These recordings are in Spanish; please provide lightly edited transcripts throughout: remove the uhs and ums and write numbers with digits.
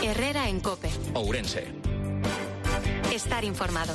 Herrera en COPE. Ourense. Estar informado.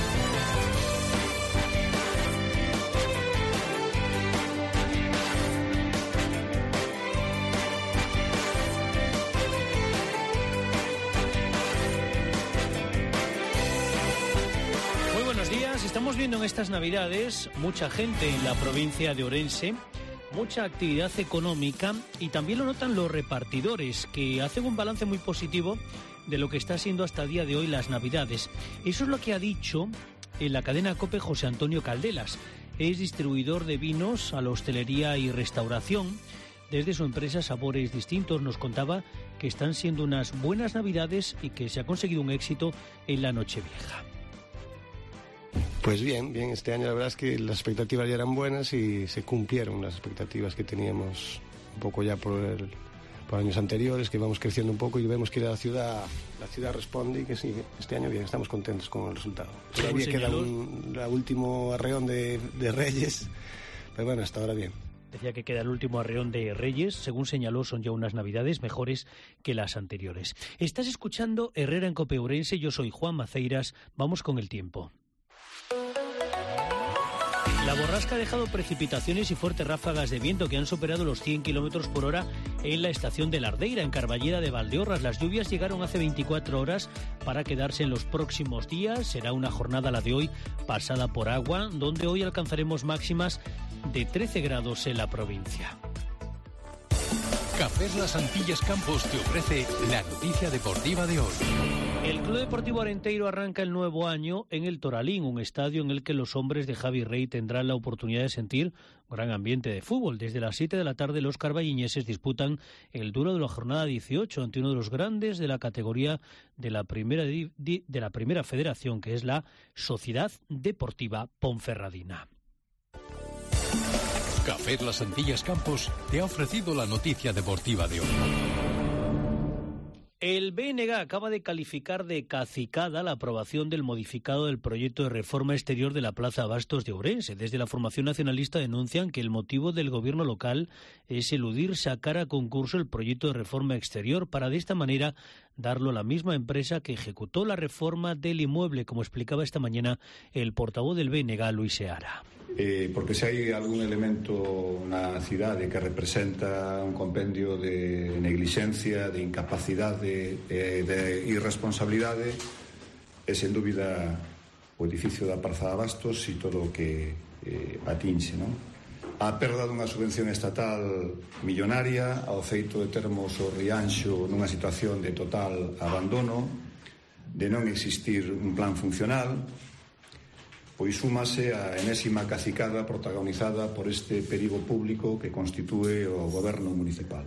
Muy buenos días. Estamos viendo en estas Navidades mucha gente en la provincia de Ourense, mucha actividad económica, y también lo notan los repartidores, que hacen un balance muy positivo de lo que está siendo hasta el día de hoy las Navidades. Eso es lo que ha dicho en la cadena COPE José Antonio Caldelas. Es distribuidor de vinos a la hostelería y restauración. Desde su empresa Sabores Distintos nos contaba que están siendo unas buenas Navidades y que se ha conseguido un éxito en la Nochevieja. Pues bien, este año la verdad es que las expectativas ya eran buenas y se cumplieron las expectativas que teníamos un poco ya por años anteriores, que íbamos creciendo un poco y vemos que la ciudad responde, y que sí, este año bien, estamos contentos con el resultado. Todavía queda el último arreón de Reyes, pero bueno, hasta ahora bien. Decía que queda el último arreón de Reyes. Según señaló, son ya unas Navidades mejores que las anteriores. Estás escuchando Herrera en COPE Ourense. Yo soy Juan Maceiras. Vamos con el tiempo. La borrasca ha dejado precipitaciones y fuertes ráfagas de viento que han superado los 100 km por hora en la estación de La Ardeira, en Carballeda de Valdeorras. Las lluvias llegaron hace 24 horas para quedarse en los próximos días. Será una jornada, la de hoy, pasada por agua, donde hoy alcanzaremos máximas de 13 grados en la provincia. Cafés Las Antillas Campos te ofrece la noticia deportiva de hoy. El Club Deportivo Arenteiro arranca el nuevo año en el Toralín, un estadio en el que los hombres de Javi Rey tendrán la oportunidad de sentir un gran ambiente de fútbol. Desde las 7 de la tarde los carballiñeses disputan el duelo de la jornada 18 ante uno de los grandes de la categoría de la primera federación, que es la Sociedad Deportiva Ponferradina. Cafés Las Antillas Campos te ha ofrecido la noticia deportiva de hoy. El BNG acaba de calificar de cacicada la aprobación del modificado del proyecto de reforma exterior de la Plaza Abastos de Ourense. Desde la formación nacionalista denuncian que el motivo del gobierno local es eludir sacar a concurso el proyecto de reforma exterior para de esta manera darlo a la misma empresa que ejecutó la reforma del inmueble, como explicaba esta mañana el portavoz del BNG, Luis Seara. Porque se hai algún elemento na cidade que representa un compendio de neglixencia, de incapacidade, de irresponsabilidade, é sen dúbida o edificio da Praza de Abastos e todo o que atinxe, non? A perda dunha subvención estatal millonaria, ao feito de termos o Rianxo nunha situación de total abandono, de non existir un plan funcional, pois súmase a enésima cacicada protagonizada por este perigo público que constitúe o goberno municipal.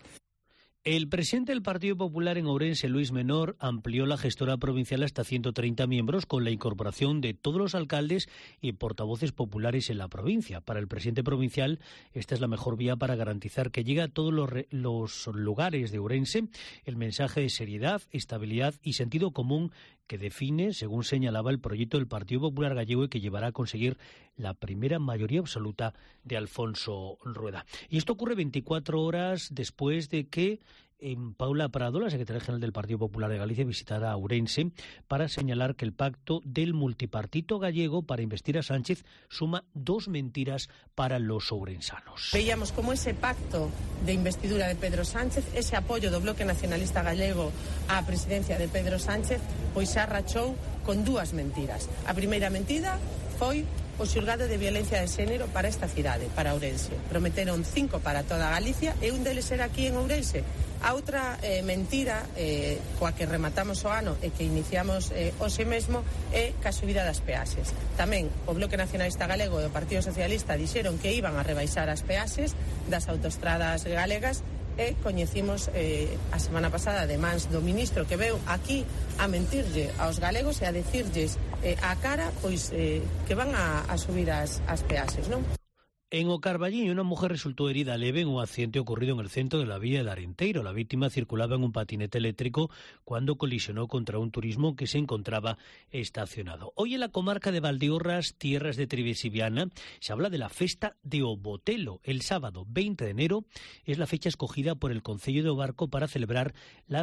El presidente del Partido Popular en Ourense, Luis Menor, amplió la gestora provincial hasta 130 miembros con la incorporación de todos los alcaldes y portavoces populares en la provincia. Para el presidente provincial, esta es la mejor vía para garantizar que llegue a todos los lugares de Ourense el mensaje de seriedad, estabilidad y sentido común que define, según señalaba, el proyecto del Partido Popular Gallego y que llevará a conseguir la primera mayoría absoluta de Alfonso Rueda. Y esto ocurre 24 horas después de que Paula Prado, la secretaria general del Partido Popular de Galicia, visitara Ourense para señalar que el pacto del multipartito gallego para investir a Sánchez suma 2 mentiras para los ourensanos. Veíamos como ese pacto de investidura de Pedro Sánchez, ese apoio do Bloque Nacionalista Gallego á presidencia de Pedro Sánchez, pois se arrachou con 2 mentiras. A primeira mentira foi o xulgado de violencia de xénero para esta cidade, para Ourense. Prometeron 5 para toda Galicia e un deles era aquí en Ourense. A outra mentira coa que rematamos o ano e que iniciamos hoxe mesmo é ca subida das peaxes. Tamén o Bloque Nacionalista Galego e o Partido Socialista dixeron que iban a rebaixar as peaxes das autoestradas galegas e coñecimos a semana pasada de mans do ministro que veu aquí a mentirlle aos galegos e a decirlles a cara pois que van a subir as peaxes, non? En O Carballiño, una mujer resultó herida leve en un accidente ocurrido en el centro de la villa de Arenteiro. La víctima circulaba en un patinete eléctrico cuando colisionó contra un turismo que se encontraba estacionado. Hoy en la comarca de Valdeorras, tierras de Trivesiviana, se habla de la festa de O Botelo. El sábado 20 de enero es la fecha escogida por el Concello de O Barco para celebrar la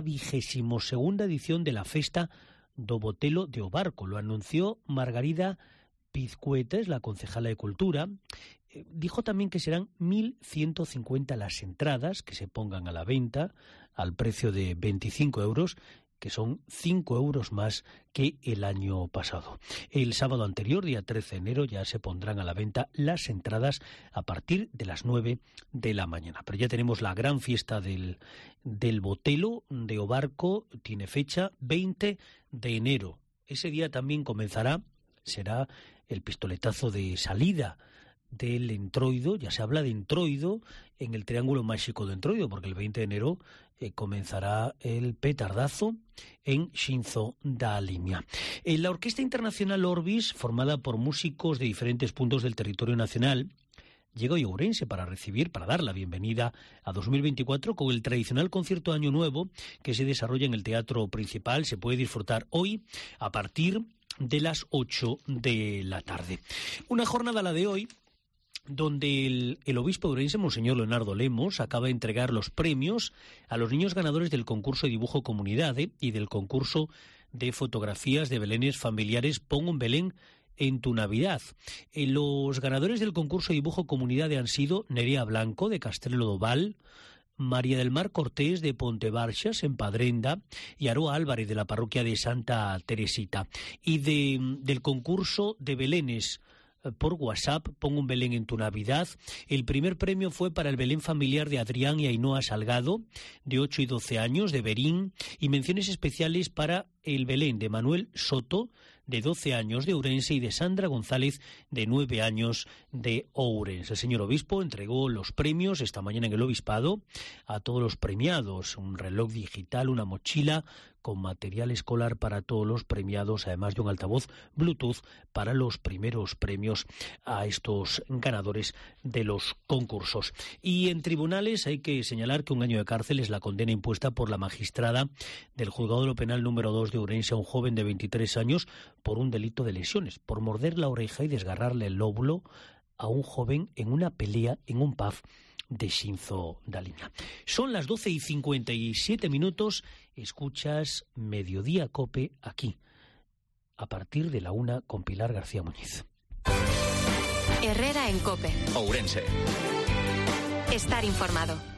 22ª edición de la festa do Botelo de O Barco. Lo anunció Margarida Pizcueta, es la concejala de Cultura. Dijo también que serán 1.150 las entradas que se pongan a la venta al precio de 25 euros, que son 5 euros más que el año pasado. El sábado anterior, día 13 de enero, ya se pondrán a la venta las entradas a partir de las 9 de la mañana. Pero ya tenemos la gran fiesta del Botelo de O Barco, tiene fecha 20 de enero. Ese día también será el pistoletazo de salida del Entroido. Ya se habla de Entroido en el Triángulo Máxico de Entroido, porque el 20 de enero comenzará el petardazo en Xinzo da Limia. La Orquesta Internacional Orbis, formada por músicos de diferentes puntos del territorio nacional, llega hoy a Ourense para dar la bienvenida a 2024 con el tradicional concierto de Año Nuevo que se desarrolla en el Teatro Principal. Se puede disfrutar hoy a partir de las 8 de la tarde. Una jornada, la de hoy, donde el obispo de Ourense, Monseñor Leonardo Lemos, acaba de entregar los premios a los niños ganadores del concurso de dibujo Comunidade y del concurso de fotografías de belenes familiares Pon un Belén en tu Navidad. Los ganadores del concurso de dibujo Comunidade han sido Nerea Blanco, de Castrelo do Val, María del Mar Cortés, de Pontebarxas, en Padrenda, y Aroa Álvarez, de la parroquia de Santa Teresita. Y del concurso de belenes por WhatsApp, Pon un Belén en tu Navidad, el primer premio fue para el Belén familiar de Adrián y Ainhoa Salgado, de 8 y 12 años, de Berín, y menciones especiales para el Belén de Manuel Soto, de 12 años, de Ourense, y de Sandra González, de 9 años, de Ourense. El señor obispo entregó los premios esta mañana en el obispado a todos los premiados: un reloj digital, una mochila con material escolar para todos los premiados, además de un altavoz Bluetooth para los primeros premios a estos ganadores de los concursos. Y en tribunales hay que señalar que 1 año de cárcel es la condena impuesta por la magistrada del Juzgado de lo Penal número 2 de Ourense a un joven de 23 años por un delito de lesiones, por morder la oreja y desgarrarle el lóbulo a un joven en una pelea en un pub de Xinzo da Limia. Son las 12:57. Escuchas Mediodía Cope aquí, a partir de la 1, con Pilar García Muñiz. Herrera en Cope. Ourense. Estar informado.